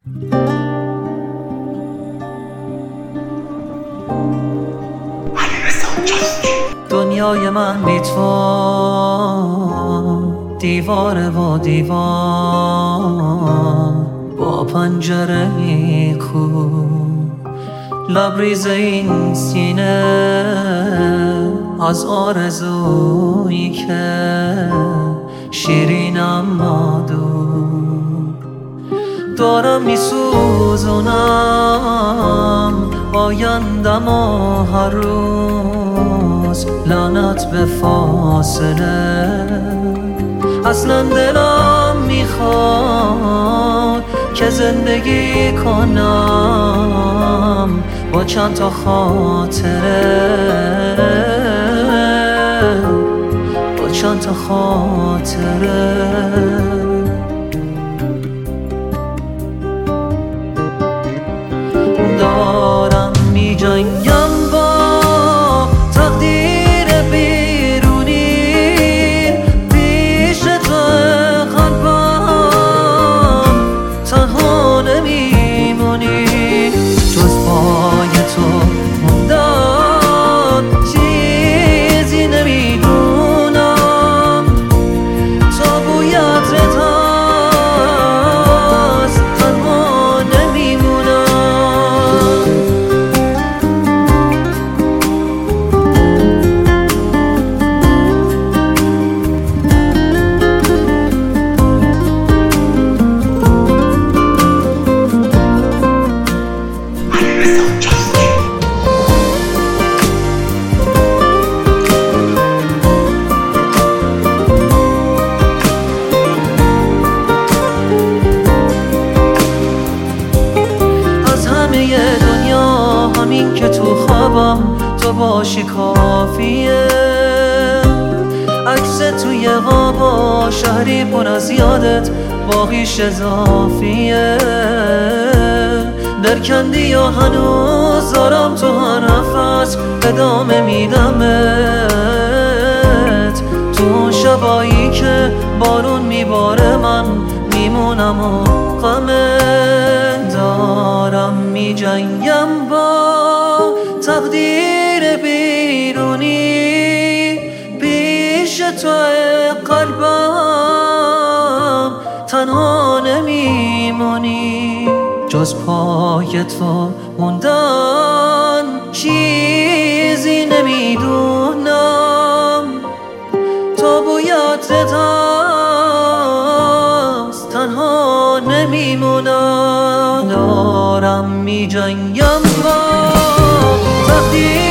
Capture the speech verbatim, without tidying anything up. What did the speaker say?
دنیای من بی تو دیواره و دیوار با پنجره کو لبریز این سینه از آرزویی که شیرین اما دور دارم میسوزونم آیندم و هر روز لعنت به فاصله اصلا دلم میخواد که زندگی کنم با چند تا خاطره با چند تا خاطره دارم می جنگم با تقدیر بیرونی پیش تو قلبم تنها نمیمونی جز پای تو موندن چیزی نمیدونم تا بوی عطرت هست تنها دنیا همین که تو خوابم تو باشی کافیه عکس توی غابا شهری پر از یادت باقیش اضافیه درکندی یا هنوز دارم تو هر نفس ادامه میدمت تو اون شبایی که بارون میباره من میمونم و غمت دارم می جنگم با تقدیر بیرونی پیش تو قلبم تنها نمیمونی جز پای تو موندن چیزی نمیدونم تا بوی عطرت هست تنها نمیمونم دارم می جنگم با تقدیر